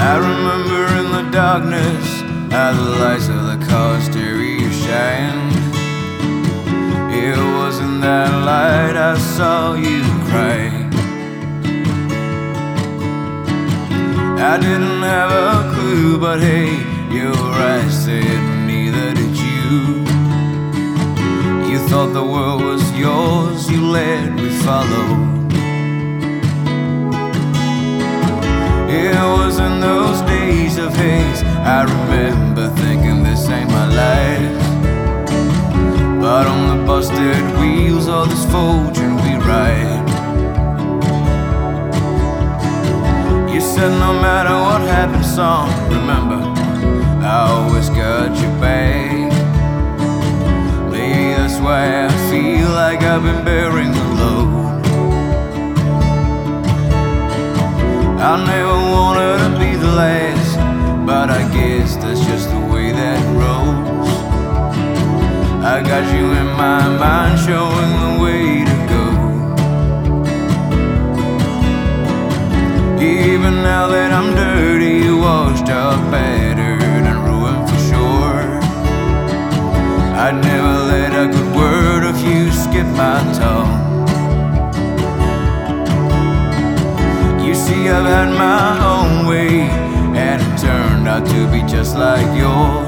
I remember in the darkness how the lights of the car stereo shined. It was in that light I saw you cry. I didn't have a clue, but hey, your eyes said neither did you. You thought the world was yours, you led, we followed. It was in those days of haze I remember thinking this ain't my life. But on the busted wheels of this fortune we ride. You said no matter what happens, son, remember I always got your back. Maybe that's why I feel like I've been bearing the load. I never wanted to be the last, but I guess that's just the way that rolls. I got you in my mind, showing the way to go. Even now that I'm dirty, washed up, battered, and ruined for sure, I'd never let a good word of you skip my tongue. You see, I've had my own way, and it turned out to be just like yours.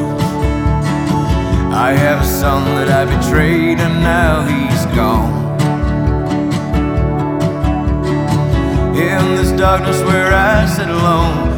I have a son that I betrayed, and now he's gone. In this darkness where I sit alone,